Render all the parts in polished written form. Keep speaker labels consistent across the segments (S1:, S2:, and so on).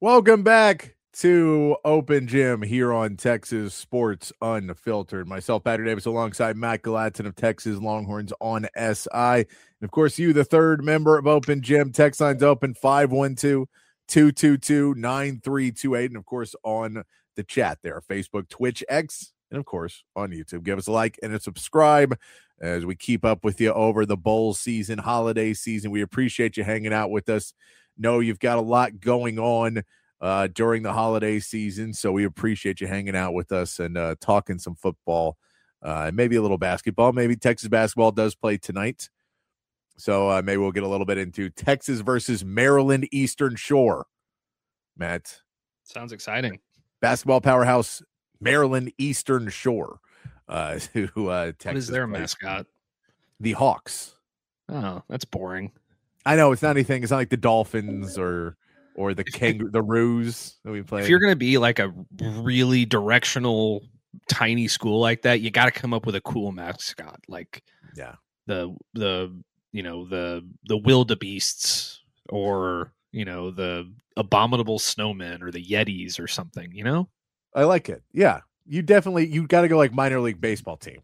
S1: Welcome back to Open Gym here on Texas Sports Unfiltered. Myself, Patrick Davis, alongside Matt Gallatin of Texas Longhorns on SI. And of course, you, the third member of Open Gym. Text line's open 512-222-9328. And of course, on the chat there, Facebook, Twitch, X, and of course, on YouTube. Give us a like and a subscribe as we keep up with you over the bowl season, holiday season. We appreciate you hanging out with us. Know you've got a lot going on during the holiday season, so we appreciate you hanging out with us and talking some football, maybe a little basketball. Maybe Texas basketball does play tonight, so maybe we'll get a little bit into Texas versus Maryland Eastern Shore. Matt,
S2: sounds exciting.
S1: Basketball powerhouse Maryland Eastern Shore. Texas
S2: what is their mascot?
S1: The Hawks.
S2: Oh, that's boring.
S1: I know it's not anything. It's not like the Dolphins or the Kangaroos that we play.
S2: If you're going to be like a really directional tiny school like that, you got to come up with a cool mascot, like the wildebeests or the abominable snowmen or the Yetis or something.
S1: I like it. Yeah, you got to go like minor league baseball team.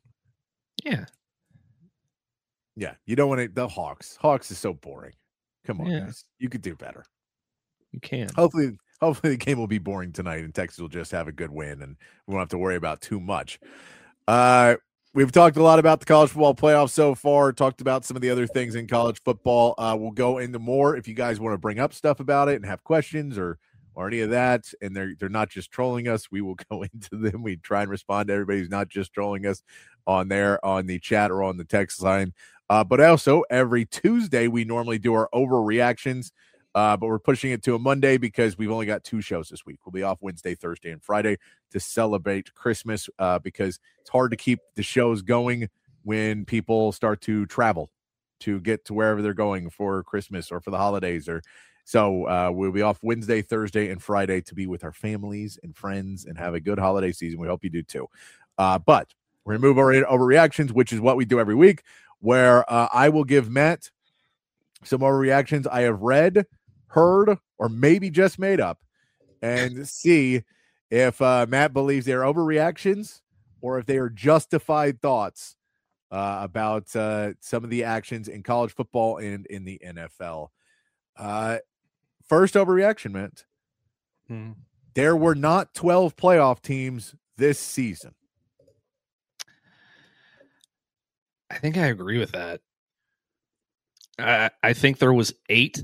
S1: Yeah, you don't want the Hawks. Hawks is so boring. Come on, guys. You could do better.
S2: You can.
S1: Hopefully the game will be boring tonight and Texas will just have a good win and we won't have to worry about too much. We've talked a lot about the college football playoffs so far, talked about some of the other things in college football. We'll go into more if you guys want to bring up stuff about it and have questions or any of that, and they're not just trolling us. We will go into them. We try and respond to everybody who's not just trolling us on the chat or on the text line. But also every Tuesday, we normally do our overreactions, but we're pushing it to a Monday because we've only got 2 shows this week. We'll be off Wednesday, Thursday, and Friday to celebrate Christmas because it's hard to keep the shows going when people start to travel to get to wherever they're going for Christmas or for the holidays. So we'll be off Wednesday, Thursday, and Friday to be with our families and friends and have a good holiday season. We hope you do too. But we're going to move over to overreactions, which is what we do every week, where I will give Matt some overreactions I have read, heard, or maybe just made up, and see if Matt believes they're overreactions or if they are justified thoughts about some of the actions in college football and in the NFL. First overreaction, Matt. There were not 12 playoff teams this season.
S2: I think I agree with that. I think there was 8,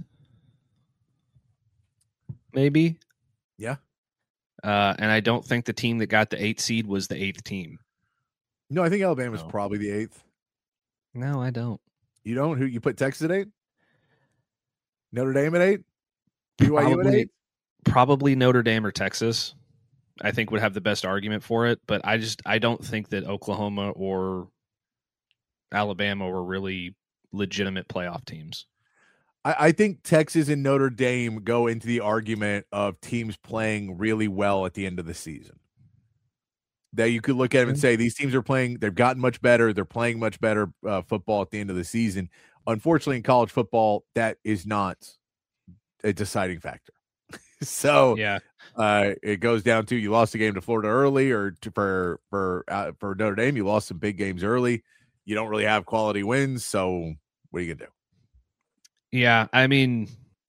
S2: maybe.
S1: Yeah.
S2: And I don't think the team that got the 8th seed was the 8th team.
S1: No, I think Alabama's probably the 8th.
S2: No, I don't.
S1: You don't? Who you put Texas at 8? Notre Dame at 8? BYU at 8?
S2: Probably Notre Dame or Texas, I think would have the best argument for it. But I don't think that Oklahoma or Alabama were really legitimate playoff teams.
S1: I think Texas and Notre Dame go into the argument of teams playing really well at the end of the season. That you could look at them and say, these teams are playing, they've gotten much better, they're playing much better football at the end of the season. Unfortunately, in college football, that is not a deciding factor. So it goes down to you lost a game to Florida early, or for Notre Dame, you lost some big games early. You don't really have quality wins, so what are you gonna do?
S2: Yeah, I mean,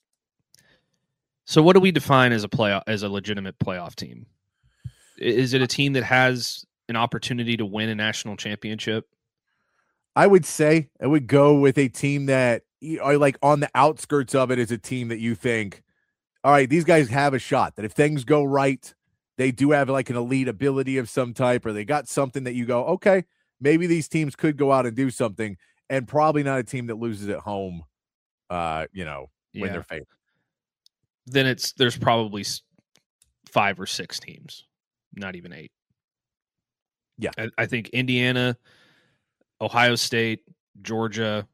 S2: so what do we define as a legitimate playoff team? Is it a team that has an opportunity to win a national championship?
S1: I would say I would go with a team that are like on the outskirts of it is a team that you think, all right, these guys have a shot, that if things go right, they do have like an elite ability of some type, or they got something that you go, okay, maybe these teams could go out and do something, and probably not a team that loses at home, when they're favored.
S2: Then there's probably 5 or 6 teams, not even 8.
S1: Yeah.
S2: I think Indiana, Ohio State, Georgia,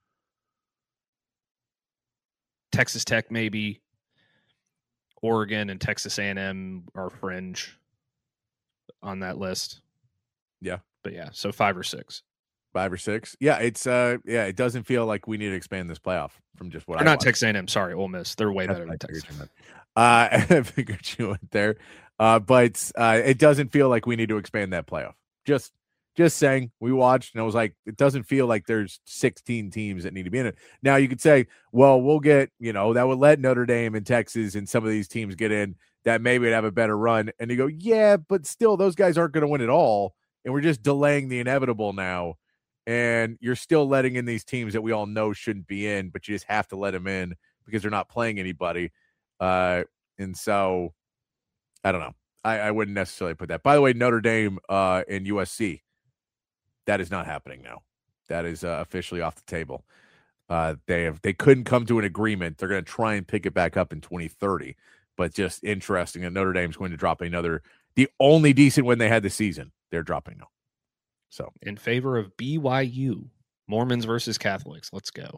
S2: Texas Tech, maybe Oregon and Texas A&M are fringe on that list.
S1: Yeah.
S2: But yeah, so 5 or 6.
S1: 5 or 6. Yeah, it's it doesn't feel like we need to expand this playoff from just what
S2: They're
S1: I
S2: not
S1: watched.
S2: Texas A&M. Sorry, Ole Miss. They're way
S1: That's
S2: better
S1: what
S2: than
S1: I figured
S2: Texas.
S1: you meant. I figured you went there. But it doesn't feel like we need to expand that playoff. Just saying, we watched and I was like, it doesn't feel like there's 16 teams that need to be in it. Now you could say, well, we'll get, that would let Notre Dame and Texas and some of these teams get in that maybe would have a better run. And you go, yeah, but still those guys aren't going to win it all. And we're just delaying the inevitable now. And you're still letting in these teams that we all know shouldn't be in, but you just have to let them in because they're not playing anybody. And so I don't know. I wouldn't necessarily put that. By the way, Notre Dame and USC, that is not happening now. That is officially off the table. They couldn't come to an agreement. They're going to try and pick it back up in 2030. But just interesting that Notre Dame's going to drop the only decent win they had this season. They're dropping now. So
S2: in favor of BYU, Mormons versus Catholics. Let's go.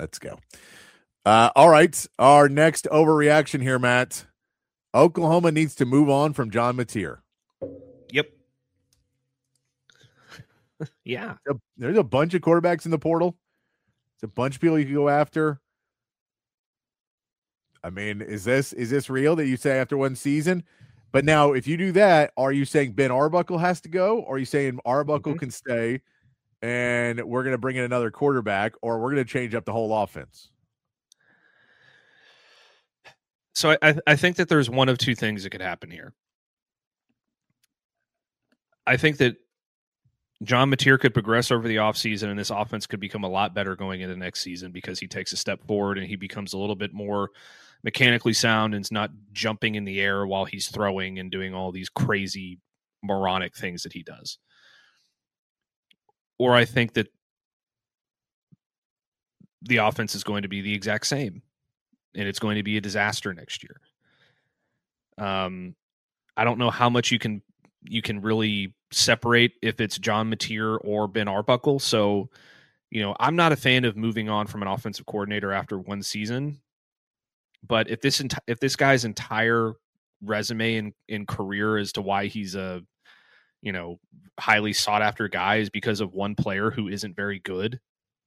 S1: All right. Our next overreaction here, Matt. Oklahoma needs to move on from John Mateer.
S2: Yep. Yeah.
S1: There's a bunch of quarterbacks in the portal. There's a bunch of people you can go after. I mean, is this real that you say after one season? But now, if you do that, are you saying Ben Arbuckle has to go? Or are you saying Arbuckle can stay and we're going to bring in another quarterback, or we're going to change up the whole offense?
S2: So I think that there's one of two things that could happen here. I think that John Mateer could progress over the offseason, and this offense could become a lot better going into next season because he takes a step forward and he becomes a little bit more mechanically sound and is not jumping in the air while he's throwing and doing all these crazy moronic things that he does. Or I think that the offense is going to be the exact same, and it's going to be a disaster next year. I don't know how much you can really separate if it's John Mateer or Ben Arbuckle. So, I'm not a fan of moving on from an offensive coordinator after one season. But if this guy's entire resume and career as to why he's a, highly sought after guy is because of one player who isn't very good,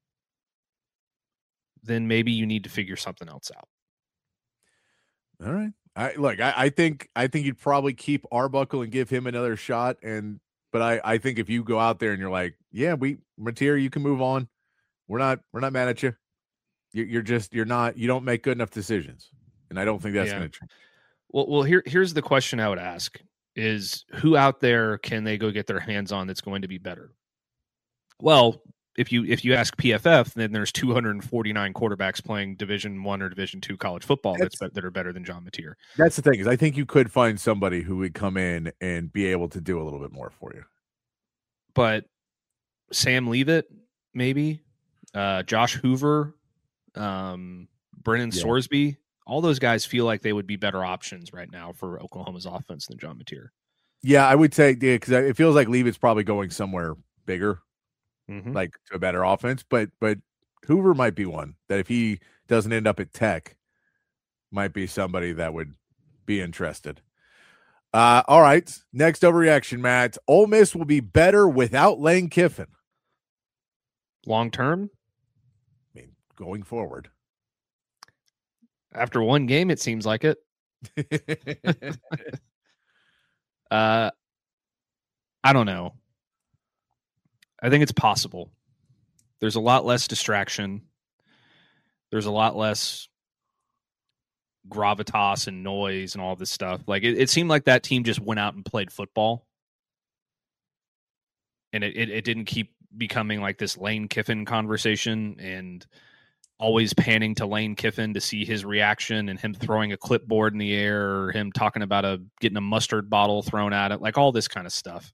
S2: then maybe you need to figure something else out.
S1: All right. I think you'd probably keep Arbuckle and give him another shot. But I think if you go out there and you're like, yeah, Mateer, you can move on. We're not mad at you. You don't make good enough decisions. And I don't think that's going to change.
S2: Well, here's the question I would ask is who out there can they go get their hands on that's going to be better? Well, if you ask PFF, then there's 249 quarterbacks playing Division I or Division II college football that are better than John Mateer.
S1: That's the thing is I think you could find somebody who would come in and be able to do a little bit more for you.
S2: But Sam Leavitt, maybe Josh Hoover, Brennan Sorsby, all those guys feel like they would be better options right now for Oklahoma's offense than John Mateer.
S1: Yeah, I would say because it feels like Leavitt's probably going somewhere bigger. Like to a better offense, but Hoover might be one that if he doesn't end up at Tech, might be somebody that would be interested. All right, next overreaction, Matt. Ole Miss will be better without Lane Kiffin.
S2: Long term?
S1: I mean, going forward.
S2: After one game, it seems like it. I don't know. I think it's possible. There's a lot less distraction. There's a lot less gravitas and noise and all this stuff. Like it seemed like that team just went out and played football. And it didn't keep becoming like this Lane Kiffin conversation and always panning to Lane Kiffin to see his reaction and him throwing a clipboard in the air or him talking about getting a mustard bottle thrown at it, like all this kind of stuff.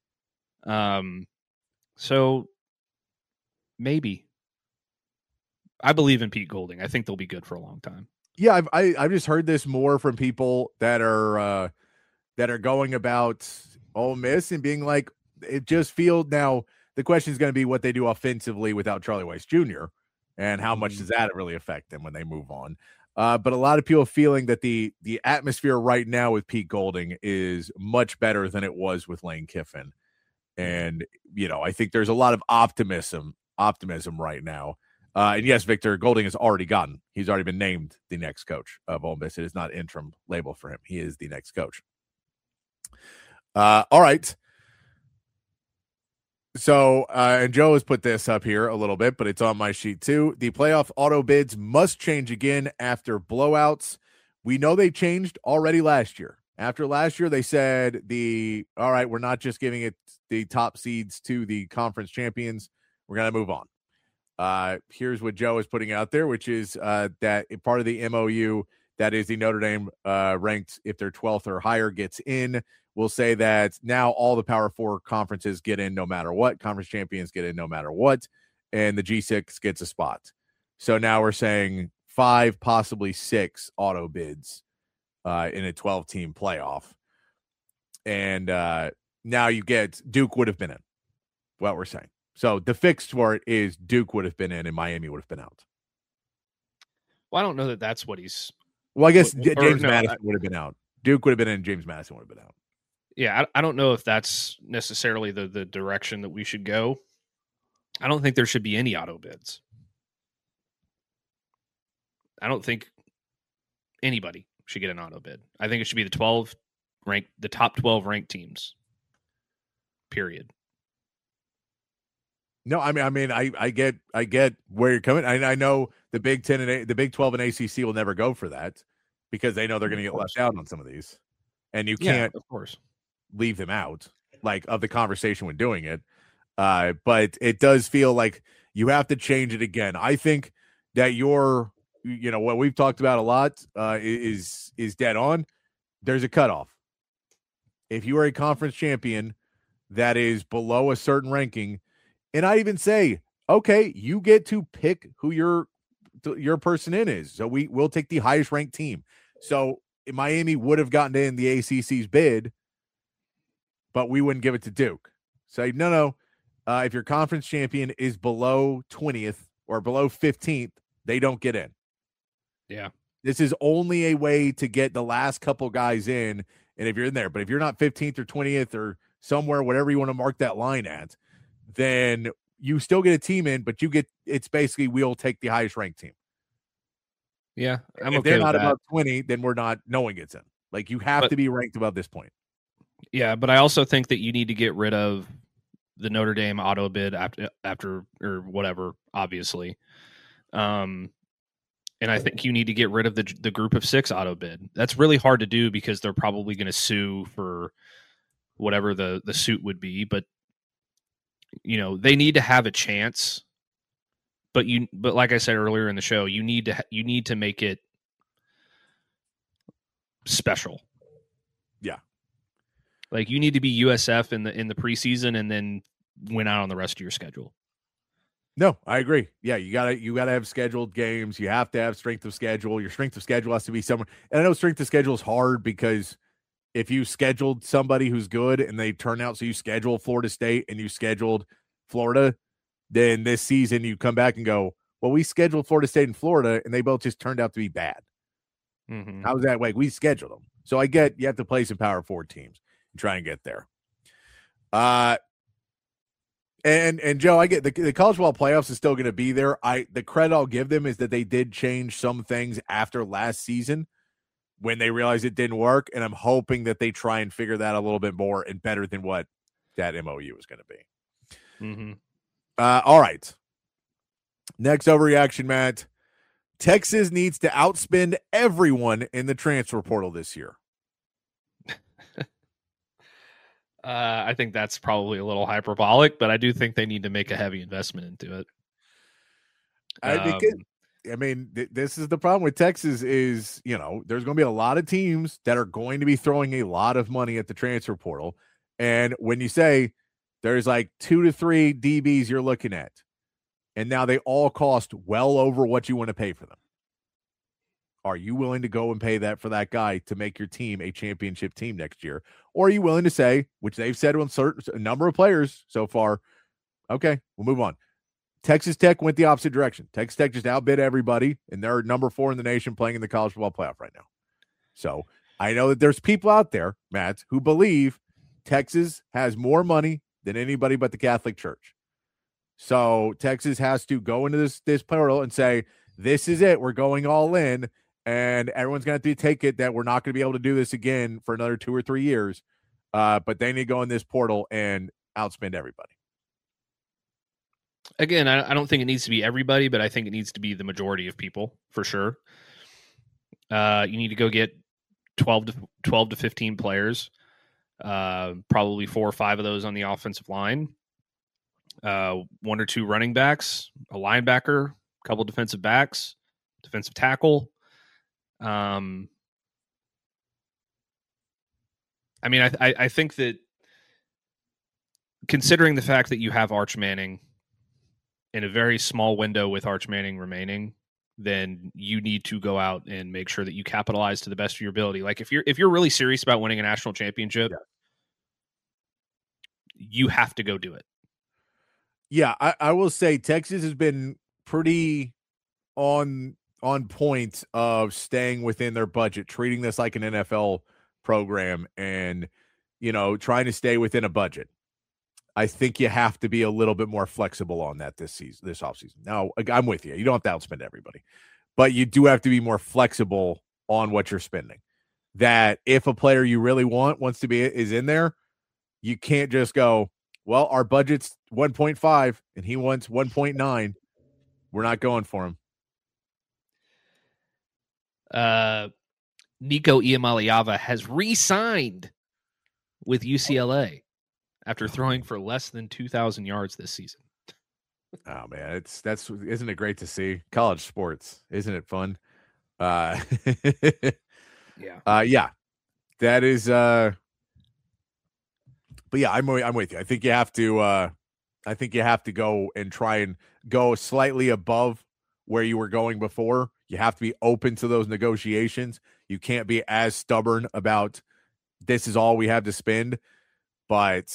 S2: So maybe I believe in Pete Golding. I think they'll be good for a long time.
S1: Yeah, I've just heard this more from people that are going about Ole Miss and being like, it just feels now. The question is going to be what they do offensively without Charlie Weiss Jr. and how much does that really affect them when they move on. But a lot of people feeling that the atmosphere right now with Pete Golding is much better than it was with Lane Kiffin. And, I think there's a lot of optimism right now. And yes, Victor Golding he's already been named the next coach of Ole Miss. It is not interim label for him. He is the next coach. All right. So, and Joe has put this up here a little bit, but it's on my sheet too. The playoff auto bids must change again after blowouts. We know they changed already last year. After last year, they said all right, we're not just giving it the top seeds to the conference champions. We're going to move on. Here's what Joe is putting out there, which is that part of the MOU, that is the Notre Dame ranked, if they're 12th or higher, gets in. We'll say that now all the Power 4 conferences get in no matter what. Conference champions get in no matter what. And the G6 gets a spot. So now we're saying 5, possibly 6 auto bids in a 12-team playoff. And now you get Duke would have been in, what we're saying. So the fix for it is Duke would have been in and Miami would have been out.
S2: Well, I don't know that that's what he's...
S1: Well, I guess James Madison would have been out. Duke would have been in, James Madison would have been out.
S2: Yeah, I don't know if that's necessarily the direction that we should go. I don't think there should be any auto bids. I don't think anybody should get an auto bid. I think it should be the top 12 ranked teams. Period.
S1: No, I get where you're coming. I know the Big 10 and the Big 12 and ACC will never go for that because they know they're going to get left out on some of these, and you can't, of course, leave them out of the conversation when doing it. But it does feel like you have to change it again. I think that what we've talked about a lot is dead on. There's a cutoff. If you are a conference champion that is below a certain ranking, and I even say, okay, you get to pick who your person in is. So we'll take the highest ranked team. So Miami would have gotten in the ACC's bid, but we wouldn't give it to Duke. Say, no. If your conference champion is below 20th or below 15th, they don't get in.
S2: Yeah.
S1: This is only a way to get the last couple guys in. And if you're in there, but if you're not 15th or 20th or somewhere, whatever you want to mark that line at, then you still get a team in, but it's basically, we'll take the highest ranked team.
S2: Yeah.
S1: If they're not above 20, then no one gets in. You have to be ranked above this point.
S2: Yeah. But I also think that you need to get rid of the Notre Dame auto bid after or whatever, obviously. And I think you need to get rid of the group of 6 auto bid. That's really hard to do because they're probably going to sue for whatever the suit would be. But, they need to have a chance. But like I said earlier in the show, you need to make it special.
S1: Yeah.
S2: You need to be USF in the preseason and then win out on the rest of your schedule.
S1: No, I agree. Yeah, you gotta have scheduled games. You have to have strength of schedule. Your strength of schedule has to be somewhere. And I know strength of schedule is hard because if you scheduled somebody who's good and they turn out, so you schedule Florida State and you scheduled Florida, then this season you come back and go, well, we scheduled Florida State and Florida and they both just turned out to be bad.
S2: Mm-hmm.
S1: How's that? We scheduled them. So I get you have to play some Power 4 teams and try and get there. And Joe, I get the college football playoffs is still going to be there. The credit I'll give them is that they did change some things after last season when they realized it didn't work, and I'm hoping that they try and figure that a little bit more and better than what that MOU is going to be.
S2: Mm-hmm.
S1: All right. Next overreaction, Matt. Texas needs to outspend everyone in the transfer portal this year.
S2: I think that's probably a little hyperbolic, but I do think they need to make a heavy investment into it.
S1: This is the problem with Texas is, there's going to be a lot of teams that are going to be throwing a lot of money at the transfer portal. And when you say there's 2 to 3 DBs you're looking at, and now they all cost well over what you want to pay for them. Are you willing to go and pay that for that guy to make your team a championship team next year? Or are you willing to say, which they've said on a number of players so far, okay, we'll move on. Texas Tech went the opposite direction. Texas Tech just outbid everybody, and they're number 4 in the nation playing in the college football playoff right now. So I know that there's people out there, Matt, who believe Texas has more money than anybody but the Catholic Church. So Texas has to go into this portal and say, this is it. We're going all in, and everyone's going to have to take it that we're not going to be able to do this again for another 2 or 3 years. But they need to go in this portal and outspend everybody.
S2: Again, I don't think it needs to be everybody, but I think it needs to be the majority of people for sure. You need to go get 12 to 15 players, probably 4 or 5 of those on the offensive line, 1 or 2 running backs, a linebacker, a couple defensive backs, defensive tackle. I mean, I think that considering the fact that you have Arch Manning in a very small window with Arch Manning remaining, then you need to go out and make sure that you capitalize to the best of your ability. Like if you're really serious about winning a national championship, you have to go do it.
S1: Yeah, I will say Texas has been pretty on point of staying within their budget, treating this like an NFL program and, trying to stay within a budget. I think you have to be a little bit more flexible on that this offseason. Now, I'm with you. You don't have to outspend everybody, but you do have to be more flexible on what you're spending. That if a player you really is in there, you can't just go, well, our budget's 1.5 and he wants 1.9. We're not going for him.
S2: Nico Iamaleava has re-signed with UCLA after throwing for less than 2,000 yards this season.
S1: Oh man, isn't it great to see college sports? Isn't it fun? Yeah. Yeah. That is but yeah, I'm with you. I think you have to go and try and go slightly above where you were going before. You have to be open to those negotiations. You can't be as stubborn about this is all we have to spend, but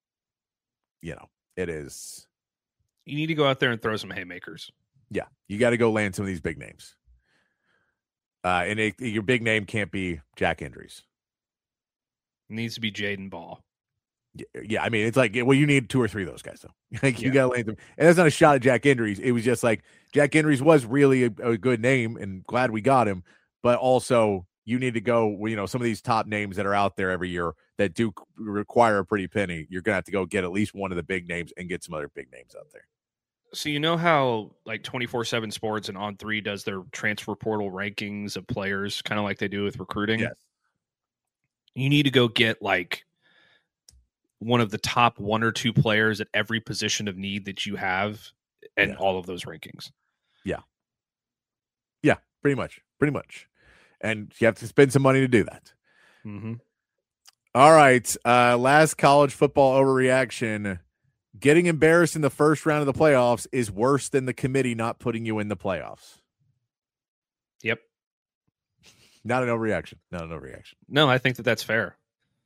S1: it is.
S2: You need to go out there and throw some haymakers.
S1: Yeah, you got to go land some of these big names. And your big name can't be Jack Andrews.
S2: It needs to be Jaden Ball.
S1: Yeah, I mean, it's like, well, you need 2 or 3 of those guys, though. You got to land them. And that's not a shot at Jack Andrews. It was just like Jack Andrews was really a good name, and glad we got him. But also, you need to go, some of these top names that are out there every year that do require a pretty penny. You're going to have to go get at least one of the big names and get some other big names out there.
S2: So you know how like 24/7 Sports and On3 does their transfer portal rankings of players, kind of like they do with recruiting?
S1: Yes.
S2: You need to go get like one of the top 1 or 2 players at every position of need that you have and all of those rankings.
S1: Yeah. Yeah, pretty much. And you have to spend some money to do that.
S2: Mm-hmm.
S1: All right. Last college football overreaction. Getting embarrassed in the first round of the playoffs is worse than the committee not putting you in the playoffs.
S2: Yep.
S1: Not an overreaction.
S2: No, I think that's fair.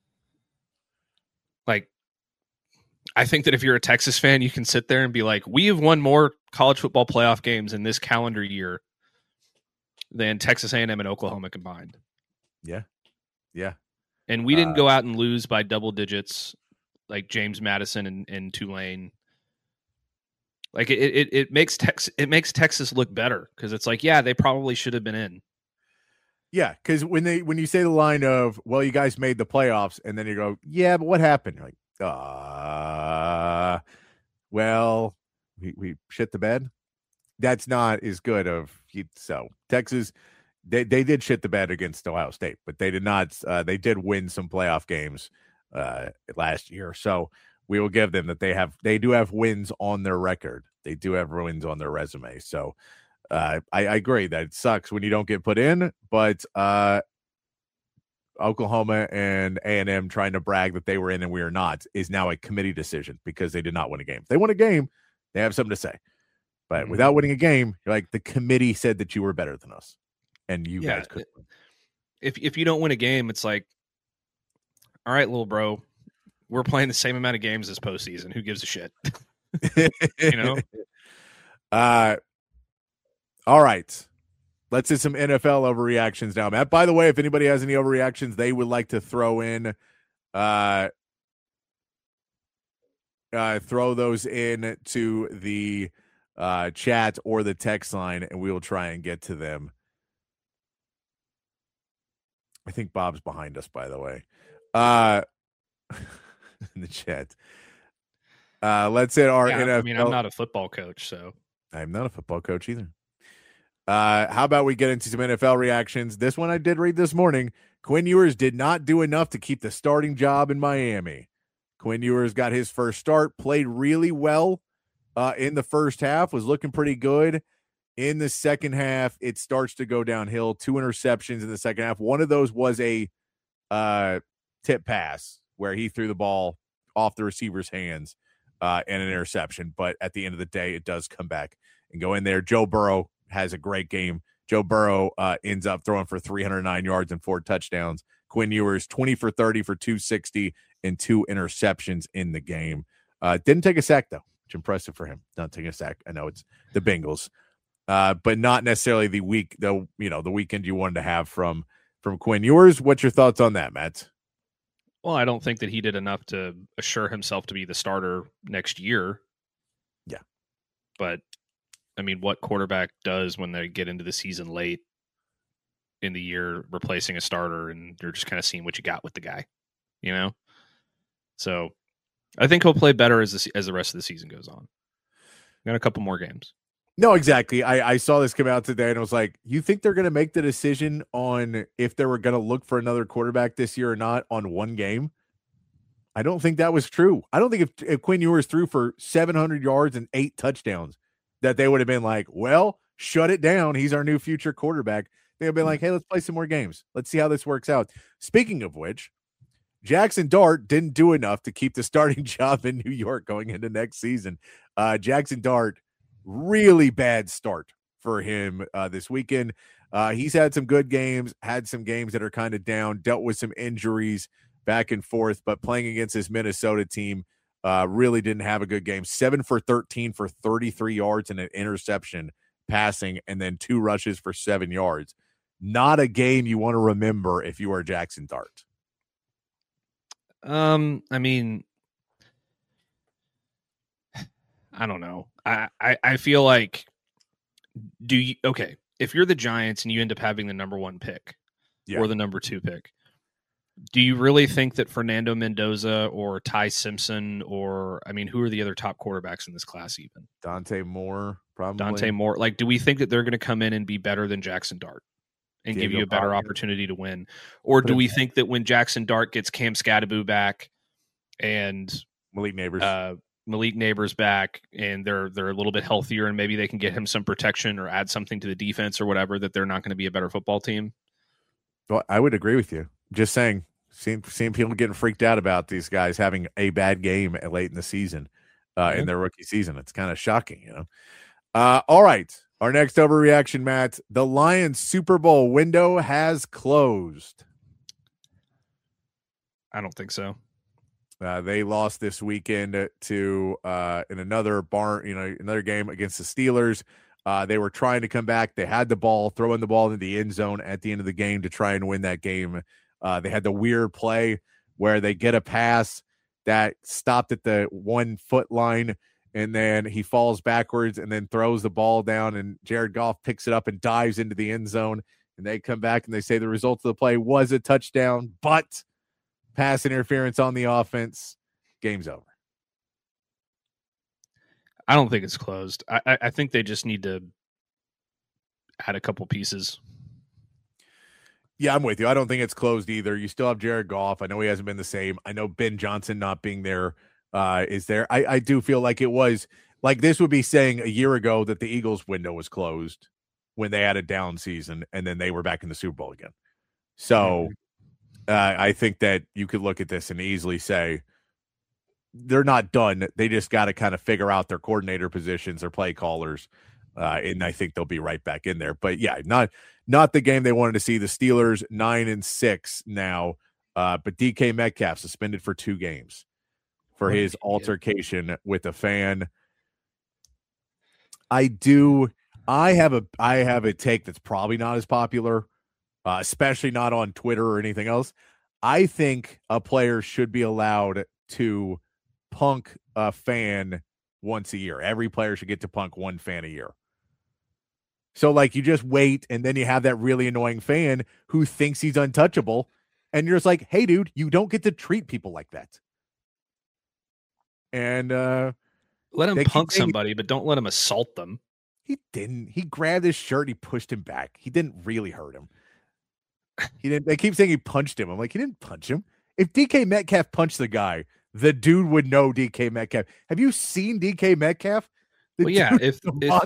S2: Like, I think that if you're a Texas fan, you can sit there and be like, we have won more college football playoff games in this calendar year than Texas A&M and Oklahoma combined.
S1: Yeah.
S2: And we didn't go out and lose by double digits like James Madison and Tulane. Like it makes Texas look better because it's like, yeah, they probably should have been in.
S1: Yeah, because when you say the line of, well, you guys made the playoffs, and then you go, yeah, but what happened? You're like, well, we shit the bed. That's not as good so Texas, they did shit the bed against Ohio State, but they did not. They did win some playoff games last year, so we will give them that they do have wins on their record. They do have wins on their resume. So I agree that it sucks when you don't get put in, but Oklahoma and A&M trying to brag that they were in and we are not is now a committee decision because they did not win a game. If they won a game, they have something to say. But without winning a game, you're like, the committee said that you were better than us, and you guys couldn't.
S2: If you don't win a game, it's like, all right, little bro, we're playing the same amount of games this postseason. Who gives a shit?
S1: All right. Let's hit some NFL overreactions now, Matt. By the way, if anybody has any overreactions they would like to throw in, throw those in to the chat or the text line, and we will try and get to them. I think Bob's behind us, by the way. In the chat. Let's hit our NFL.
S2: I mean, I'm not a football coach, so
S1: I'm not a football coach either. How about we get into some NFL reactions? This one I did read this morning. Quinn Ewers did not do enough to keep the starting job in Miami. Quinn Ewers got his first start, played really well in the first half, was looking pretty good. In the second half, it starts to go downhill. 2 interceptions in the second half. One of those was a tip pass where he threw the ball off the receiver's hands and an interception. But at the end of the day, it does come back and go in there. Joe Burrow has a great game. Joe Burrow ends up throwing for 309 yards and 4 touchdowns. Quinn Ewers, 20 for 30 for 260 and 2 interceptions in the game. Didn't take a sack, though, which is impressive for him. Not taking a sack. I know it's the Bengals. But not necessarily the weekend you wanted to have from Quinn Ewers. What's your thoughts on that, Matt?
S2: Well, I don't think that he did enough to assure himself to be the starter next year.
S1: Yeah.
S2: But, I mean, what quarterback does when they get into the season late in the year replacing a starter and you're just kind of seeing what you got with the guy, you know? So I think he'll play better as the rest of the season goes on. Got a couple more games.
S1: No, exactly. I saw this come out today and I was like, you think they're going to make the decision on if they were going to look for another quarterback this year or not on one game? I don't think that was true. I don't think if Quinn Ewers threw for 700 yards and 8 touchdowns that they would have been like, well, shut it down. He's our new future quarterback. They would have been like, hey, let's play some more games. Let's see how this works out. Speaking of which, Jackson Dart didn't do enough to keep the starting job in New York going into next season. Jackson Dart, really bad start for him this weekend. He's had some good games, had some games that are kind of down, dealt with some injuries back and forth, but playing against this Minnesota team really didn't have a good game. 7 for 13 for 33 yards and an interception passing, and then 2 rushes for 7 yards. Not a game you want to remember if you are Jackson Dart.
S2: I mean, I don't know. I feel like if you're the Giants and you end up having the number 1 pick or the number 2 pick, do you really think that Fernando Mendoza or Ty Simpson or, I mean, who are the other top quarterbacks in this class even?
S1: Dante Moore, probably.
S2: Dante Moore. Like, do we think that they're going to come in and be better than Jackson Dart and give you a better opportunity to win? Or do we think that when Jackson Dart gets Cam Scatterbo back and
S1: Malik
S2: Neighbors back and they're a little bit healthier and maybe they can get him some protection or add something to the defense or whatever, that they're not going to be a better football team?
S1: Well, I would agree with you. Just saying, seeing people getting freaked out about these guys having a bad game late in the season, in their rookie season. It's kind of shocking, you know? All right. Our next overreaction, Matt. The Lions Super Bowl window has closed.
S2: I don't think so.
S1: They lost this weekend to in another another game against the Steelers. They were trying to come back. They had the ball, throwing the ball into the end zone at the end of the game to try and win that game. They had the weird play where they get a pass that stopped at the 1 foot line, and then he falls backwards and then throws the ball down, and Jared Goff picks it up and dives into the end zone. And they come back and they say the result of the play was a touchdown, but pass interference on the offense. Game's over.
S2: I don't think it's closed. I think they just need to add a couple pieces.
S1: Yeah, I'm with you. I don't think it's closed either. You still have Jared Goff. I know he hasn't been the same. I know Ben Johnson not being there is there. I do feel like it was like this would be saying a year ago that the Eagles window was closed when they had a down season and then they were back in the Super Bowl again. So I think that you could look at this and easily say they're not done. They just got to kind of figure out their coordinator positions, their play callers, and I think they'll be right back in there. But yeah, not the game they wanted to see. The Steelers 9-6 now, but DK Metcalf suspended for 2 games for his altercation with a fan. I have a take that's probably not as popular, especially not on Twitter or anything else. I think a player should be allowed to punk a fan once a year. Every player should get to punk one fan a year. So, like, you just wait, and then you have that really annoying fan who thinks he's untouchable, and you're just like, hey, dude, you don't get to treat people like that. And
S2: let him punk somebody, but don't let him assault them.
S1: He didn't. He grabbed his shirt, he pushed him back. He didn't really hurt him. He didn't. They keep saying he punched him. I'm like, he didn't punch him. If DK Metcalf punched the guy, the dude would know DK Metcalf. Have you seen DK Metcalf?
S2: Well, yeah. If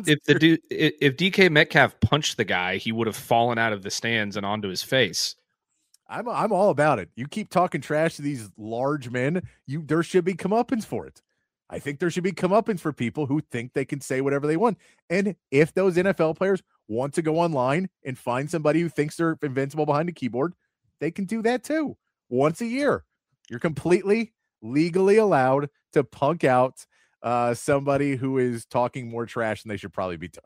S2: DK Metcalf punched the guy, he would have fallen out of the stands and onto his face.
S1: I'm all about it. You keep talking trash to these large men, there should be comeuppance for it. I think there should be comeuppance for people who think they can say whatever they want. And if those NFL players want to go online and find somebody who thinks they're invincible behind a keyboard, they can do that too. Once a year, you're completely legally allowed to punk out somebody who is talking more trash than they should probably be doing.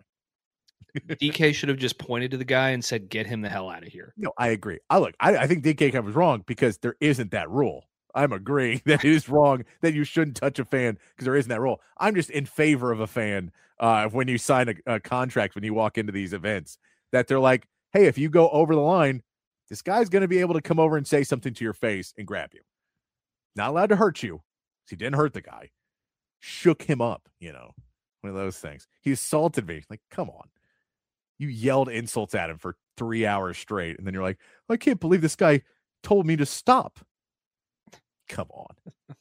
S2: DK should have just pointed to the guy and said, get him the hell out of here.
S1: No, I agree. I think DK was wrong because there isn't that rule. I'm agreeing that it is wrong that you shouldn't touch a fan because there isn't that rule. I'm just in favor of a fan when you sign a contract, when you walk into these events, that they're like, hey, if you go over the line, this guy's going to be able to come over and say something to your face and grab you. Not allowed to hurt you. He didn't hurt the guy. Shook him up, one of those things. He assaulted me. Like, come on. You yelled insults at him for 3 hours straight, and then you're like, I can't believe this guy told me to stop. Come on.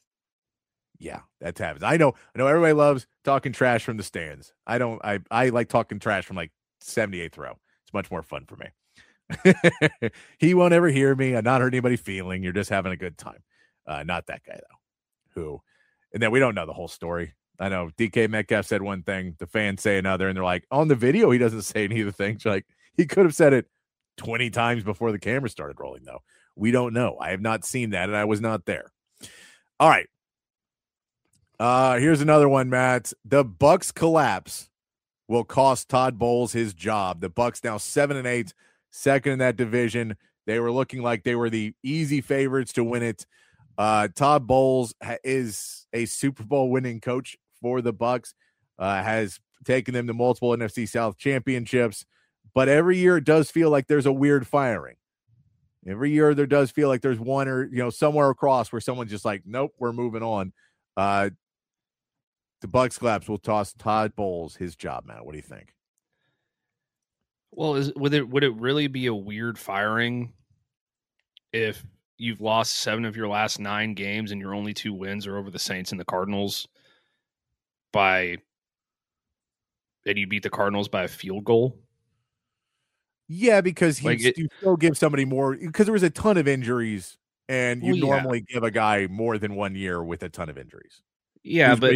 S1: Yeah, that happens. I know everybody loves talking trash from the stands. I don't. I like talking trash from like 78th row. It's much more fun for me. He won't ever hear me. I'm not hurting anybody feeling. You're just having a good time. Not that guy, though. And then we don't know the whole story. I know DK Metcalf said one thing, the fans say another, and they're like, on the video, he doesn't say any of the things. Like, he could have said it 20 times before the camera started rolling, though. We don't know. I have not seen that, and I was not there. All right. Here's another one, Matt. The Bucs collapse will cost Todd Bowles his job. The Bucs now 7-8, second in that division. They were looking like they were the easy favorites to win it. Todd Bowles is a Super Bowl winning coach for the Bucs, has taken them to multiple NFC South championships, but every year it does feel like there's a weird firing. Every year there does feel like there's one or, somewhere across where someone's just like, nope, we're moving on. The Bucs collapse will toss Todd Bowles his job, Matt. What do you think?
S2: Well, would it really be a weird firing if you've lost 7 of your last 9 games and your only 2 wins are over the Saints and the Cardinals and you beat the Cardinals by a field goal?
S1: Yeah, because you still give somebody more, because there was a ton of injuries, and you normally give a guy more than 1 year with a ton of injuries.
S2: Yeah, but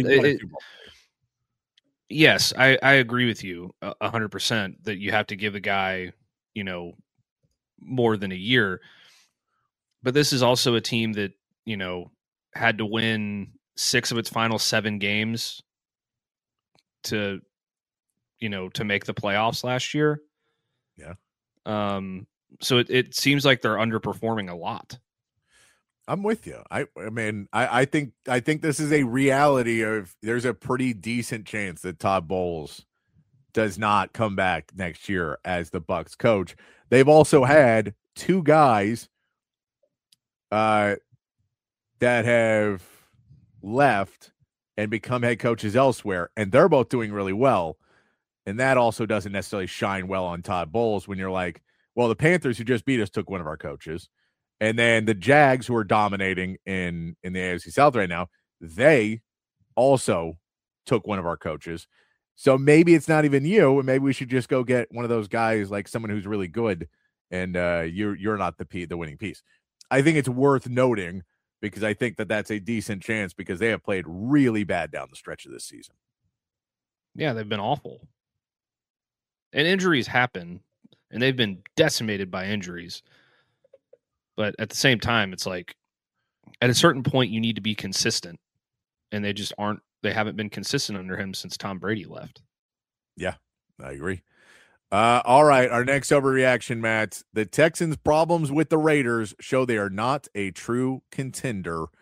S2: yes, I agree with you 100% that you have to give a guy, more than a year. But this is also a team that, had to win 6 of its final 7 games to make the playoffs last year.
S1: Yeah.
S2: So it seems like they're underperforming a lot.
S1: I'm with you. I mean, I think this is a reality of there's a pretty decent chance that Todd Bowles does not come back next year as the Bucs coach. They've also had 2 guys that have left and become head coaches elsewhere, and they're both doing really well. And that also doesn't necessarily shine well on Todd Bowles when you're like, well, the Panthers who just beat us took one of our coaches. And then the Jags, who are dominating in the AFC South right now, they also took one of our coaches. So maybe it's not even you, and maybe we should just go get one of those guys, like someone who's really good, and you're not the winning piece. I think it's worth noting because I think that's a decent chance because they have played really bad down the stretch of this season.
S2: Yeah, they've been awful. And injuries happen, and they've been decimated by injuries. But at the same time, it's like at a certain point, you need to be consistent. And they just aren't. They haven't been consistent under him since Tom Brady left.
S1: Yeah, I agree. All right, our next overreaction, Matt. The Texans' problems with the Raiders show they are not a true contender.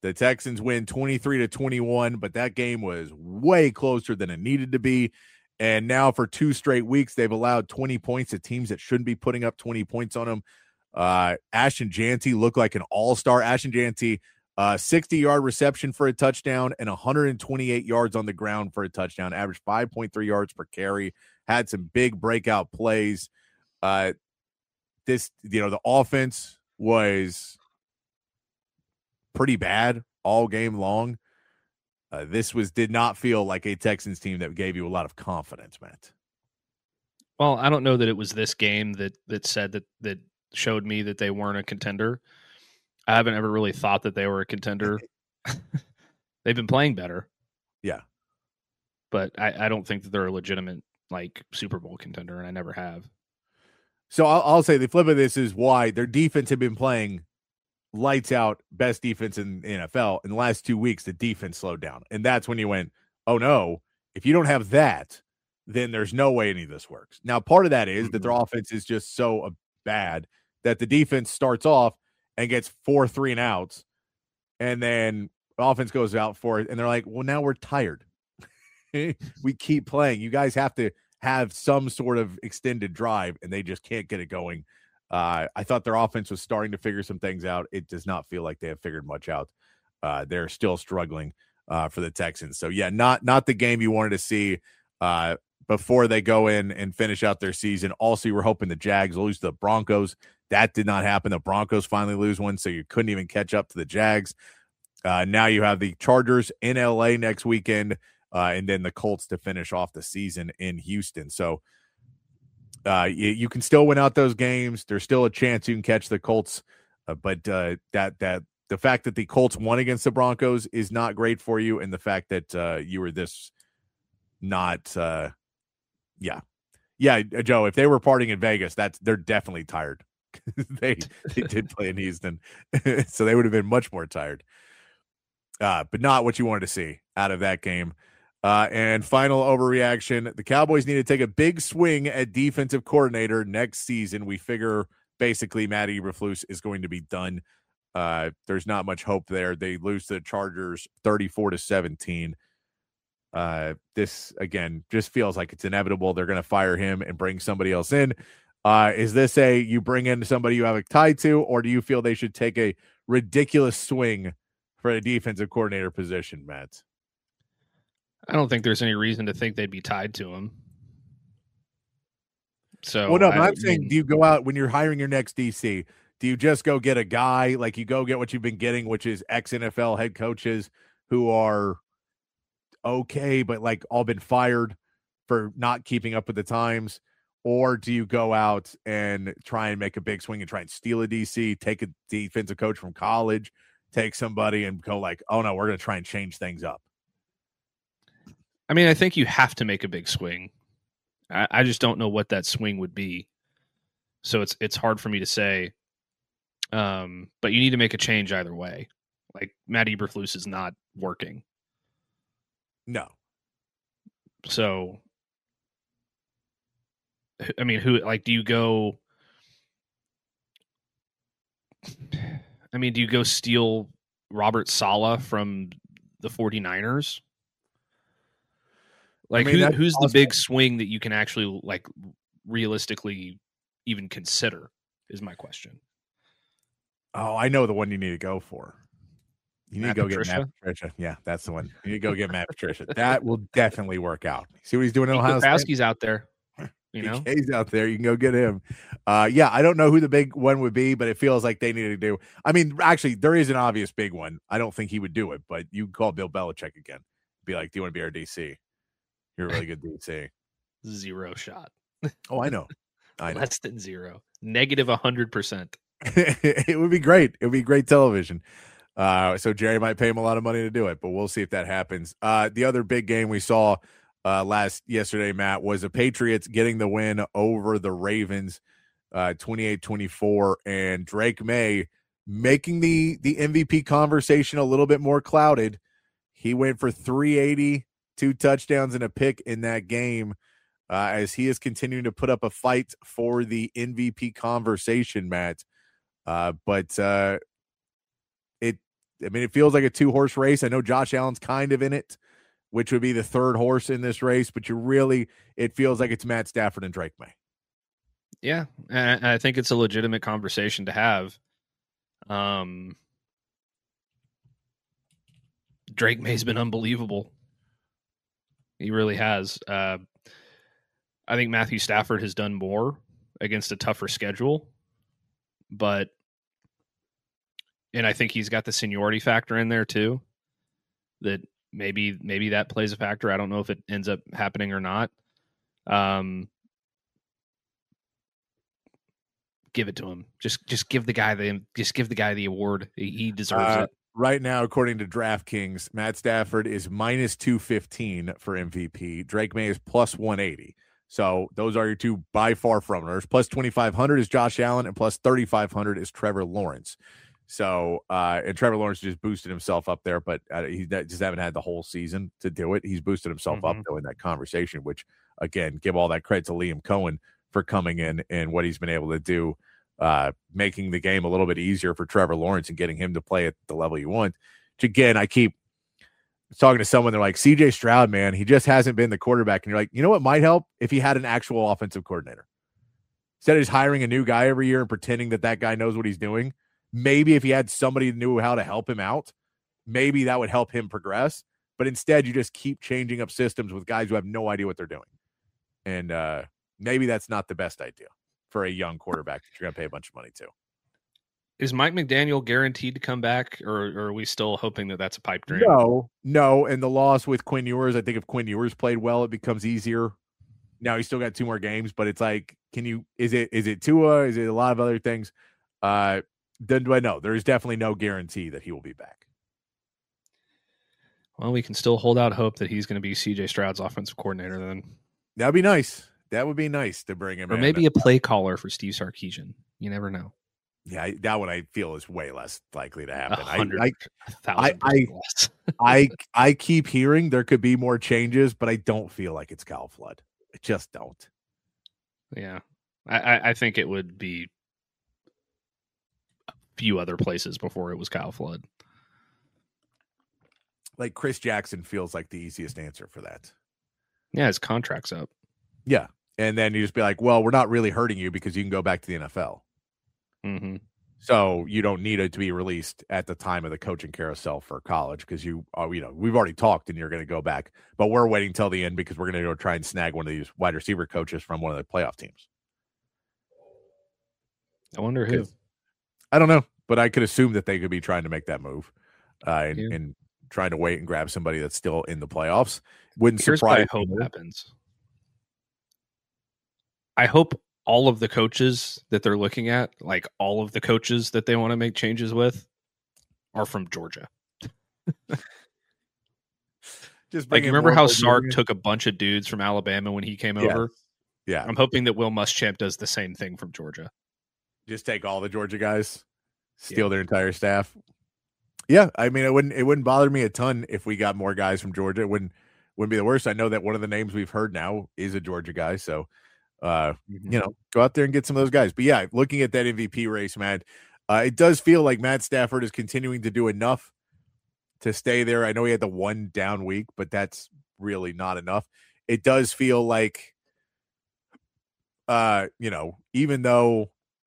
S1: The Texans win 23-21, but that game was way closer than it needed to be. And now for 2 straight weeks, they've allowed 20 points to teams that shouldn't be putting up 20 points on them. Ashton Jeanty looked like an all-star. Ashton Jeanty, 60-yard reception for a touchdown and 128 yards on the ground for a touchdown, averaged 5.3 yards per carry, had some big breakout plays. The offense was pretty bad all game long. This did not feel like a Texans team that gave you a lot of confidence, Matt.
S2: Well, I don't know that it was this game that said that showed me that they weren't a contender. I haven't ever really thought that they were a contender. They've been playing better.
S1: Yeah.
S2: But I don't think that they're a legitimate Super Bowl contender, and I never have.
S1: So I'll say the flip of this is why their defense had been playing lights out, best defense in the NFL. In the last 2 weeks, the defense slowed down. And that's when you went, oh no, if you don't have that, then there's no way any of this works. Now, part of that is that their offense is just so bad that the defense starts off and gets 4 3-and-outs, and then offense goes out for it, and they're like, well, now we're tired. We keep playing. You guys have to have some sort of extended drive, and they just can't get it going. I thought their offense was starting to figure some things out. It does not feel like they have figured much out. They're still struggling for the Texans. So, yeah, not the game you wanted to see before they go in and finish out their season. Also, you were hoping the Jags lose to the Broncos. That did not happen. The Broncos finally lose one, so you couldn't even catch up to the Jags. Now you have the Chargers in L.A. next weekend, and then the Colts to finish off the season in Houston. So you can still win out those games. There's still a chance you can catch the Colts, but that the fact that the Colts won against the Broncos is not great for you, and the fact that you were this not Joe, if they were partying in Vegas, they're definitely tired. they did play in Houston, so they would have been much more tired. But not what you wanted to see out of that game. And final overreaction, the Cowboys need to take a big swing at defensive coordinator next season. We figure basically Matt Eberflus is going to be done. There's not much hope there. They lose to the Chargers 34-17. This, again, just feels like it's inevitable. They're going to fire him and bring somebody else in. Is this you bring in somebody you have a tie to, or do you feel they should take a ridiculous swing for a defensive coordinator position, Matt?
S2: I don't think there's any reason to think they'd be tied to him. So,
S1: well, no, I'm saying, do you go out when you're hiring your next DC? Do you just go get a guy, like you go get what you've been getting, which is ex-NFL head coaches who are okay, but all been fired for not keeping up with the times? Or do you go out and try and make a big swing and try and steal a DC, take a defensive coach from college, take somebody and go oh no, we're going to try and change things up?
S2: I mean, I think you have to make a big swing. I just don't know what that swing would be. So it's hard for me to say. But you need to make a change either way. Matt Eberflus is not working.
S1: No.
S2: So, I mean, who do you go? I mean, do you go steal Robert Saleh from the 49ers? Who's the big swing that you can actually realistically even consider is my question.
S1: Oh, I know the one you need to go for. You need to go
S2: Patricia?
S1: Get Matt Patricia. Yeah, that's the one. You need to go get Matt Patricia. That will definitely work out. See what he's doing in Ohio State?
S2: Kowski's out there.
S1: He's out there. You can go get him. Yeah, I don't know who the big one would be, but it feels like they need to do. I mean, actually, there is an obvious big one. I don't think he would do it, but you can call Bill Belichick again. Be like, do you want to be our DC? You're a really good DC.
S2: Zero shot.
S1: Oh, I know.
S2: Less than zero. Negative 100%.
S1: It would be great. It would be great television. So Jerry might pay him a lot of money to do it, but we'll see if that happens. The other big game we saw yesterday, Matt, was the Patriots getting the win over the Ravens, 28-24, and Drake May making the MVP conversation a little bit more clouded. He went for 380, 2 touchdowns and a pick in that game, as he is continuing to put up a fight for the MVP conversation, Matt. But it feels like a 2-horse race. I know Josh Allen's kind of in it, which would be the 3rd horse in this race, but it feels like it's Matt Stafford and Drake May.
S2: Yeah, and I think it's a legitimate conversation to have. Drake May's been unbelievable. He really has. I think Matthew Stafford has done more against a tougher schedule, and I think he's got the seniority factor in there too. That maybe that plays a factor. I don't know if it ends up happening or not. Give it to him. Just give the guy the award. He deserves it.
S1: Right now, according to DraftKings, Matt Stafford is minus 215 for MVP. Drake May is plus 180. So those are your two by far front runners. Plus 2,500 is Josh Allen, and plus 3,500 is Trevor Lawrence. So, and Trevor Lawrence just boosted himself up there, but he just haven't had the whole season to do it. He's boosted himself up though in that conversation, which again, give all that credit to Liam Cohen for coming in and what he's been able to do, making the game a little bit easier for Trevor Lawrence and getting him to play at the level you want. Which again, I keep talking to someone, they're like, CJ Stroud, man, he just hasn't been the quarterback. And you're like, you know what might help? If he had an actual offensive coordinator. Instead of just hiring a new guy every year and pretending that guy knows what he's doing, maybe if he had somebody who knew how to help him out, maybe that would help him progress. But instead, you just keep changing up systems with guys who have no idea what they're doing. And maybe that's not the best idea for a young quarterback that you're going to pay a bunch of money to.
S2: Is Mike McDaniel guaranteed to come back, or are we still hoping that that's a pipe dream?
S1: No. And the loss with Quinn Ewers, I think if Quinn Ewers played well, it becomes easier. Now he's still got 2 more games, but it's like, is it Tua? Is it a lot of other things? Then do I know? There is definitely no guarantee that he will be back.
S2: Well, we can still hold out hope that he's going to be CJ Stroud's offensive coordinator then.
S1: That'd be nice. That would be nice to bring him in.
S2: Or maybe a play caller for Steve Sarkisian. You never know.
S1: Yeah, that one I feel is way less likely to happen.
S2: 100,000% less.
S1: I keep hearing there could be more changes, but I don't feel like it's Kyle Flood. I just don't.
S2: Yeah. I think it would be a few other places before it was Kyle Flood.
S1: Like Chris Jackson feels like the easiest answer for that.
S2: Yeah, his contract's up.
S1: Yeah. And then you just be like, well, we're not really hurting you because you can go back to the NFL.
S2: Mm-hmm.
S1: So you don't need it to be released at the time of the coaching carousel for college because we've already talked and you're going to go back. But we're waiting till the end because we're going to go try and snag one of these wide receiver coaches from one of the playoff teams.
S2: I wonder who.
S1: I don't know, but I could assume that they could be trying to make that move and trying to wait and grab somebody that's still in the playoffs. Wouldn't surprise
S2: me. I hope happens. I hope all of the coaches that they're looking at, like all of the coaches that they want to make changes with, are from Georgia. Just like, remember how Sark took a bunch of dudes from Alabama when he came over?
S1: Yeah.
S2: I'm hoping that Will Muschamp does the same thing from Georgia.
S1: Just take all the Georgia guys, steal their entire staff. Yeah, I mean, it wouldn't bother me a ton if we got more guys from Georgia. It wouldn't be the worst. I know that one of the names we've heard now is a Georgia guy, so go out there and get some of those guys. But yeah, looking at that MVP race, man, it does feel like Matt Stafford is continuing to do enough to stay there. I know he had the one down week, but that's really not enough. It does feel like, even though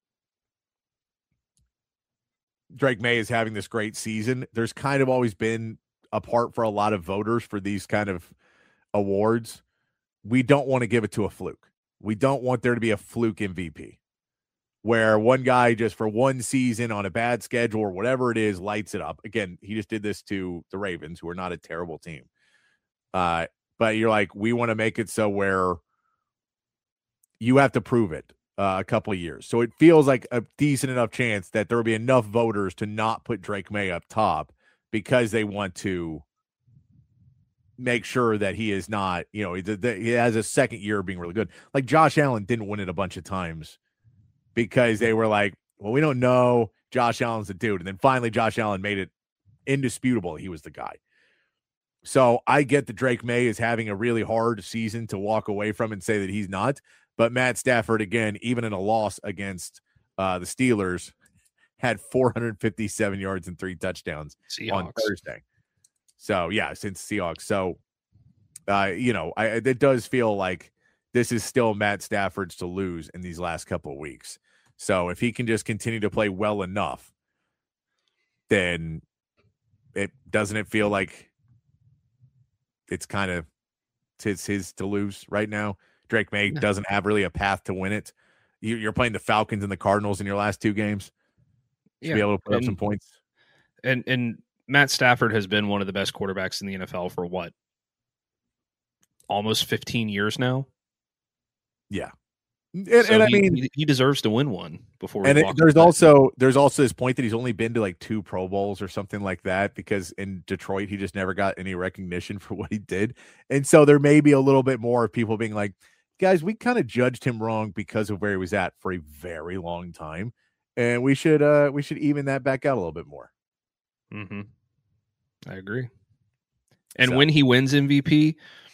S1: Drake May is having this great season, there's kind of always been a part for a lot of voters for these kind of awards. We don't want to give it to a fluke. We don't want there to be a fluke MVP where one guy just for one season on a bad schedule or whatever it is lights it up. Again, he just did this to the Ravens, who are not a terrible team. But you're like, we want to make it so where you have to prove it a couple of years. So it feels like a decent enough chance that there will be enough voters to not put Drake May up top because they want to make sure that he is not, he has a second year of being really good. Like Josh Allen didn't win it a bunch of times because they were like, well, we don't know. Josh Allen's the dude. And then finally Josh Allen made it indisputable. He was the guy. So I get that Drake May is having a really hard season to walk away from and say that he's not. But Matt Stafford, again, even in a loss against the Steelers, had 457 yards and 3 touchdowns on Thursday. So, yeah, since Seahawks. So, it does feel like this is still Matt Stafford's to lose in these last couple of weeks. So, if he can just continue to play well enough, then doesn't it feel like it's kind of his to lose right now? Drake May doesn't have really a path to win it. You're playing the Falcons and the Cardinals in your last 2 games. Should be able to put up some points.
S2: And Matt Stafford has been one of the best quarterbacks in the NFL for what? Almost 15 years now.
S1: And I mean,
S2: he deserves to win one before.
S1: And there's also this point that he's only been to like 2 Pro Bowls or something like that, because in Detroit he just never got any recognition for what he did. And so there may be a little bit more of people being like, guys, we kind of judged him wrong because of where he was at for a very long time, and we should even that back out a little bit more.
S2: Mm-hmm. I agree. And when he wins MVP,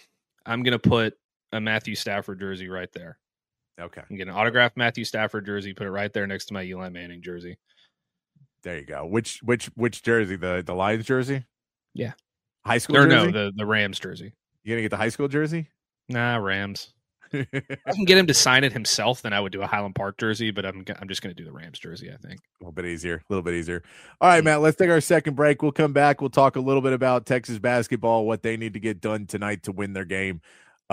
S2: I'm gonna put a Matthew Stafford jersey right there.
S1: Okay.
S2: I'm getting an autographed Matthew Stafford jersey, put it right there next to my Eli Manning jersey.
S1: There you go. Which jersey? The Lions jersey?
S2: Yeah.
S1: High school jersey?
S2: No, the Rams jersey.
S1: You gonna get the high school jersey?
S2: Nah, Rams. I can get him to sign it himself, then I would do a Highland Park jersey, but I'm just gonna do the Rams jersey, I think.
S1: A little bit eeasier. All right, Matt, let's take our second break. We'll come back. We'll talk a little bit about Texas basketball, what they need to get done tonight to win their game.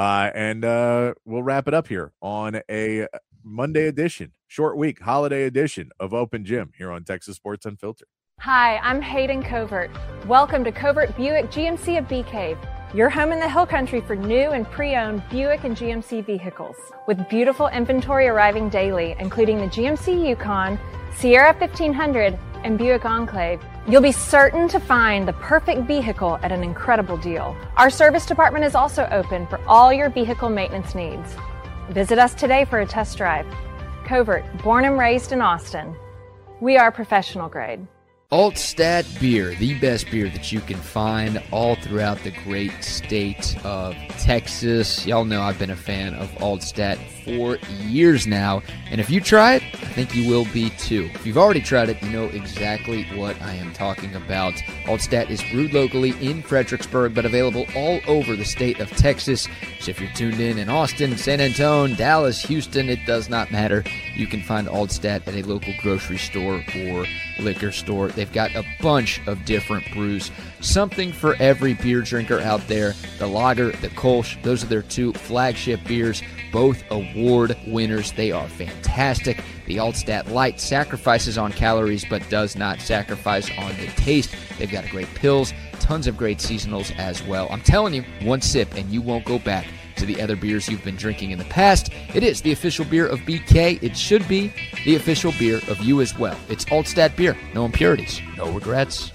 S1: And we'll wrap it up here on a Monday edition, short week, holiday edition of Open Gym here on Texas Sports Unfiltered.
S3: Hi, I'm Hayden Covert. Welcome to Covert Buick GMC of Bee Cave, your home in the Hill Country for new and pre-owned Buick and GMC vehicles. With beautiful inventory arriving daily, including the GMC Yukon, Sierra 1500, and Buick Enclave, you'll be certain to find the perfect vehicle at an incredible deal. Our service department is also open for all your vehicle maintenance needs. Visit us today for a test drive. Covert, born and raised in Austin. We are professional grade.
S4: Altstat Beer, the best beer that you can find all throughout the great state of Texas. Y'all know I've been a fan of Altstat for years now, and if you try it, I think you will be too. If you've already tried it, you know exactly what I am talking about. Altstat is brewed locally in Fredericksburg, but available all over the state of Texas. So if you're tuned in Austin, San Antonio, Dallas, Houston, it does not matter. You can find Altstat at a local grocery store or liquor store. They've got a bunch of different brews, something for every beer drinker out there. The Lager, the Kolsch, those are their 2 flagship beers, both award winners. They are fantastic. The Altstat Light sacrifices on calories but does not sacrifice on the taste. They've got great pills, tons of great seasonals as well. I'm telling you, one sip and you won't go back to the other beers you've been drinking in the past. It is the official beer of BK. It should be the official beer of you as well. It's Altstat Beer. No impurities, no regrets.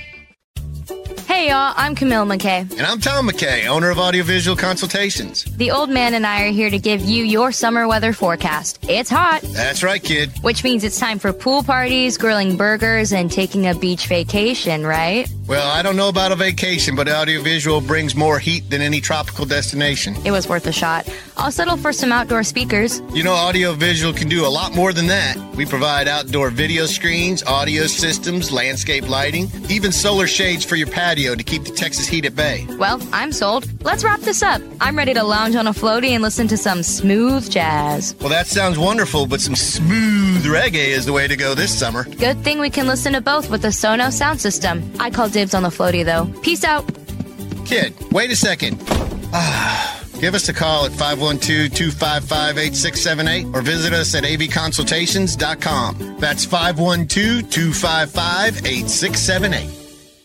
S5: Hey y'all, I'm Camille McKay.
S6: And I'm Tom McKay, owner of Audiovisual Consultations.
S5: The old man and I are here to give you your summer weather forecast. It's hot.
S6: That's right, kid.
S5: Which means it's time for pool parties, grilling burgers, and taking a beach vacation, right?
S6: Well, I don't know about a vacation, but Audiovisual brings more heat than any tropical destination.
S5: It was worth a shot. I'll settle for some outdoor speakers.
S6: You know, Audiovisual can do a lot more than that. We provide outdoor video screens, audio systems, landscape lighting, even solar shades for your patio to keep the Texas heat at bay.
S5: Well, I'm sold. Let's wrap this up. I'm ready to lounge on a floaty and listen to some smooth jazz.
S6: Well, that sounds wonderful, but some smooth reggae is the way to go this summer.
S5: Good thing we can listen to both with the Sonos sound system. I call dibs on the floaty, though. Peace out.
S6: Kid, wait a second. Give us a call at 512-255-8678 or visit us at avconsultations.com. That's 512-255-8678.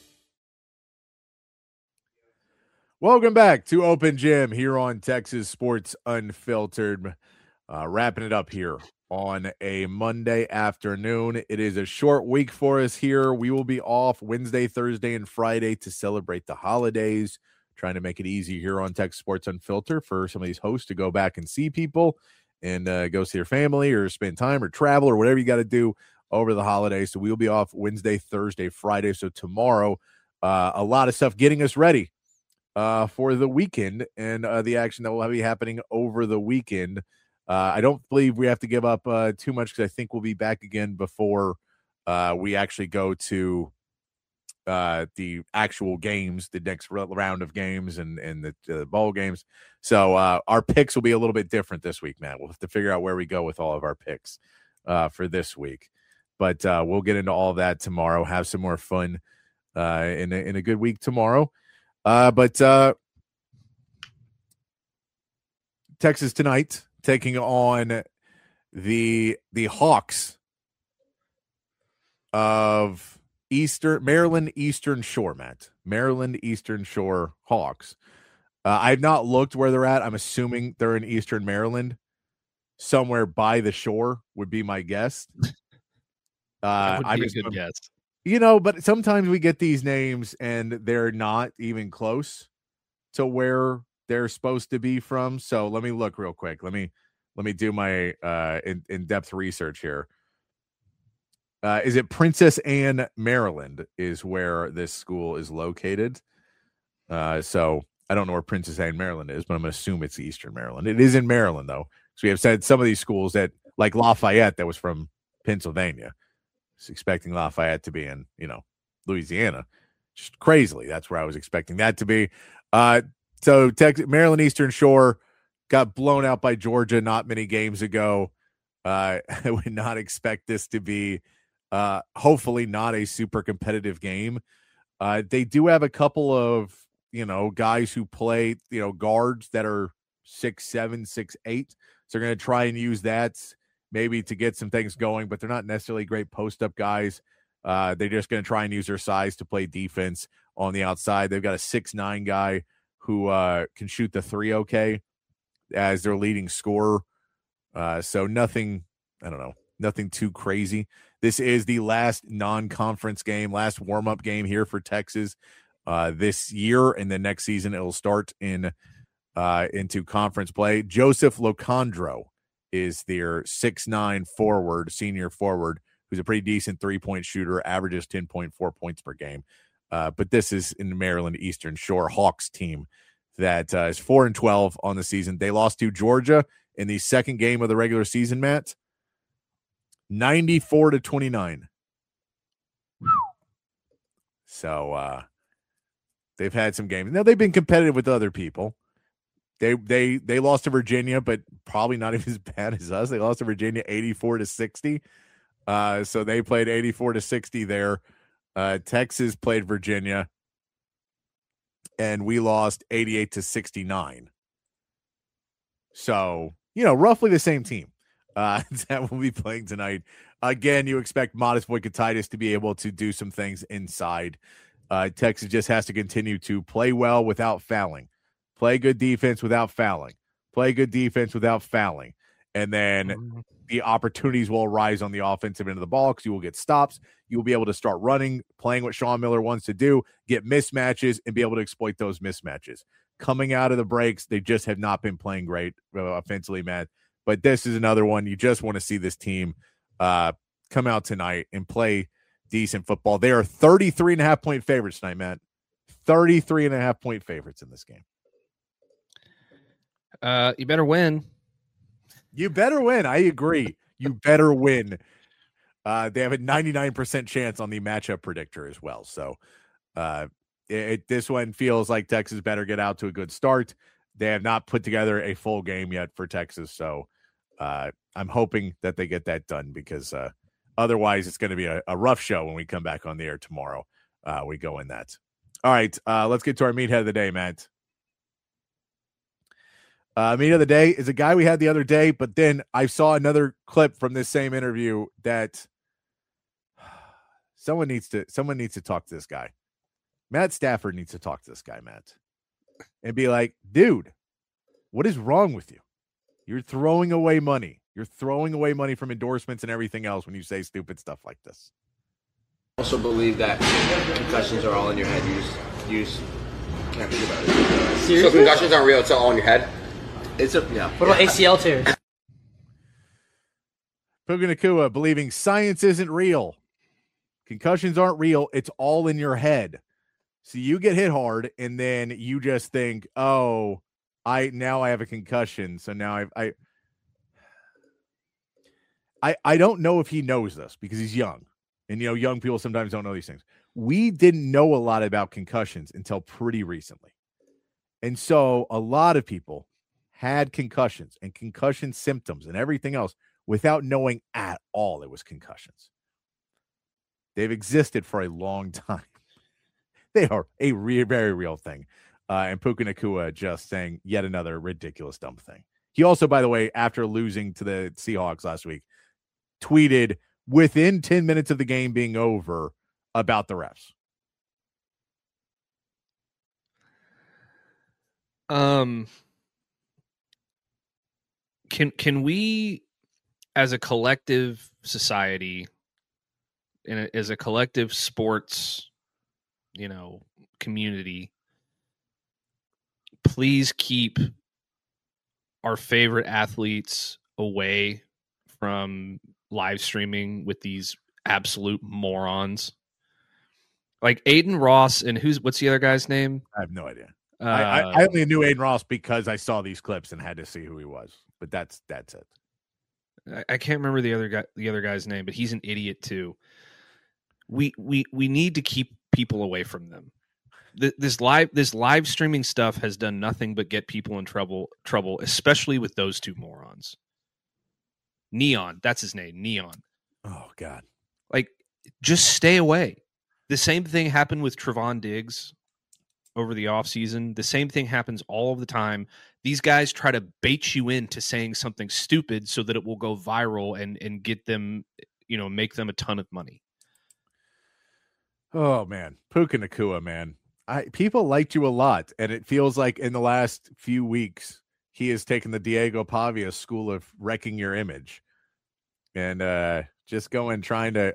S1: Welcome back to Open Gym here on Texas Sports Unfiltered. Wrapping it up here on a Monday afternoon. It is a short week for us here. We will be off Wednesday, Thursday, and Friday to celebrate the holidays. Trying to make it easy here on Texas Sports Unfiltered for some of these hosts to go back and see people and go see their family or spend time or travel or whatever you got to do over the holidays. So we'll be off Wednesday, Thursday, Friday. So tomorrow, a lot of stuff getting us ready for the weekend and the action that will be happening over the weekend. I don't believe we have to give up too much because I think we'll be back again before we actually go to the actual games, the next round of games and the bowl games. So our picks will be a little bit different this week, man. We'll have to figure out where we go with all of our picks for this week. But we'll get into all of that tomorrow, have some more fun in a good week tomorrow. But Texas tonight taking on the Hawks of Maryland Eastern Shore, Matt. Maryland Eastern Shore Hawks. I've not looked where they're at. I'm assuming they're in Eastern Maryland, somewhere by the shore would be my guess.
S2: That would be a good guess.
S1: But sometimes we get these names and they're not even close to where they're supposed to be from. So let me look real quick. Let me do my in-depth research here. Is it Princess Anne, Maryland is where this school is located. So I don't know where Princess Anne, Maryland is, but I'm going to assume it's Eastern Maryland. It is in Maryland, though. So we have said some of these schools that, like Lafayette, that was from Pennsylvania. I was expecting Lafayette to be in, Louisiana. Just crazily. That's where I was expecting that to be. So Maryland Eastern Shore got blown out by Georgia not many games ago. I would not expect this to be hopefully not a super competitive game. They do have a couple of, guys who play, guards that are 6'7", 6'8". So they're going to try and use that maybe to get some things going, but they're not necessarily great post-up guys. They're just going to try and use their size to play defense on the outside. They've got a 6'9" guy who can shoot the three okay as their leading scorer. So nothing too crazy. This is the last non-conference game, last warm-up game here for Texas this year, and then next season it'll start into conference play. Joseph Locandro is their 6'9" senior forward, who's a pretty decent three-point shooter, averages 10.4 points per game. But this is in the Maryland Eastern Shore Hawks team that is 4-12 on the season. They lost to Georgia in the second game of the regular season, Matt. 94-29. So they've had some games. Now they've been competitive with other people. They lost to Virginia, but probably not even as bad as us. They lost to Virginia 84-60. So they played 84-60 there. Texas played Virginia, and we lost 88-69. So, roughly the same team that will be playing tonight. Again, you expect Modest Voikatitis to be able to do some things inside. Texas just has to continue to play well without fouling. Play good defense without fouling. Play good defense without fouling. And then the opportunities will arise on the offensive end of the ball because you will get stops. You will be able to start running, playing what Sean Miller wants to do, get mismatches, and be able to exploit those mismatches. Coming out of the breaks, they just have not been playing great offensively, Matt. But this is another one. You just want to see this team come out tonight and play decent football. They are 33.5-point favorites tonight, Matt. 33.5-point favorites in this game.
S2: You better win.
S1: You better win. I agree. You better win. They have a 99% chance on the matchup predictor as well. So this one feels like Texas better get out to a good start. They have not put together a full game yet for Texas. So I'm hoping that they get that done because otherwise it's going to be a rough show when we come back on the air tomorrow. We go in that. All right. Let's get to our meathead of the day, Matt. Meat of the day is a guy we had the other day, but then I saw another clip from this same interview that someone needs to talk to this guy. Matt Stafford needs to talk to this guy, Matt, and be like, dude, what is wrong with you? You're throwing away money. You're throwing away money from endorsements and everything else when you say stupid stuff like this.
S7: I also believe that concussions are all in your head. You just can't think about it.
S8: Seriously? So concussions aren't real. It's all in your head?
S7: Yeah.
S9: What about ACL tears?
S1: Puka Nacua believing science isn't real. Concussions aren't real. It's all in your head. So you get hit hard, and then you just think, "Oh, I have a concussion." So now I don't know if he knows this because he's young. And, young people sometimes don't know these things. We didn't know a lot about concussions until pretty recently. And so a lot of people had concussions and concussion symptoms and everything else without knowing at all it was concussions. They've existed for a long time. They are a very real thing. And Puka Nacua just saying yet another ridiculous, dumb thing. He also, by the way, after losing to the Seahawks last week, tweeted within 10 minutes of the game being over about the refs.
S2: Can we, as a collective society and as a collective sports, community, please keep our favorite athletes away from live streaming with these absolute morons like Aiden Ross and what's the other guy's name?
S1: I have no idea. I only knew Aiden Ross because I saw these clips and had to see who he was, but that's it.
S2: I can't remember the other guy's name, but he's an idiot too. We need to keep people away from them. This live streaming stuff has done nothing but get people in trouble, especially with those two morons. Neon, that's his name, Neon.
S1: Oh God.
S2: Like, just stay away. The same thing happened with Trevon Diggs over the offseason. The same thing happens all of the time. These guys try to bait you into saying something stupid so that it will go viral and get them, make them a ton of money.
S1: Oh man, Puka Nacua, man. People liked you a lot, and it feels like in the last few weeks he has taken the Diego Pavia school of wrecking your image, and just going trying to.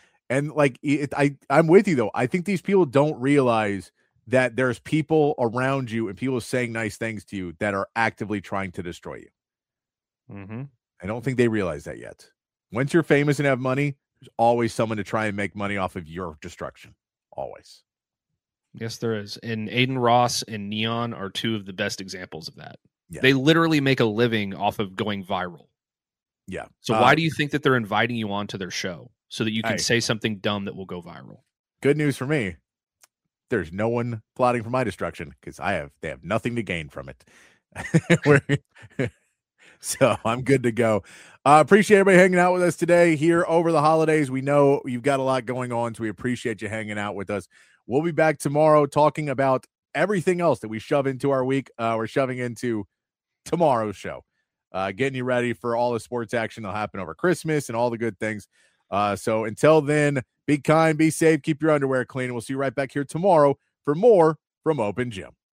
S1: I'm with you though. I think these people don't realize that there's people around you and people saying nice things to you that are actively trying to destroy you.
S2: Mm-hmm.
S1: I don't think they realize that yet. Once you're famous and have money, there's always someone to try and make money off of your destruction. Always.
S2: Yes, there is. And Aiden Ross and Neon are two of the best examples of that.
S1: Yeah.
S2: They literally make a living off of going viral.
S1: Yeah.
S2: So why do you think that they're inviting you onto their show so that you can say something dumb that will go viral?
S1: Good news for me. There's no one plotting for my destruction because they have nothing to gain from it. So I'm good to go. Appreciate everybody hanging out with us today here over the holidays. We know you've got a lot going on, so we appreciate you hanging out with us. We'll be back tomorrow talking about everything else that we shove into our week. We're shoving into tomorrow's show, getting you ready for all the sports action that'll happen over Christmas and all the good things. So until then, be kind, be safe, keep your underwear clean, and we'll see you right back here tomorrow for more from Open Gym.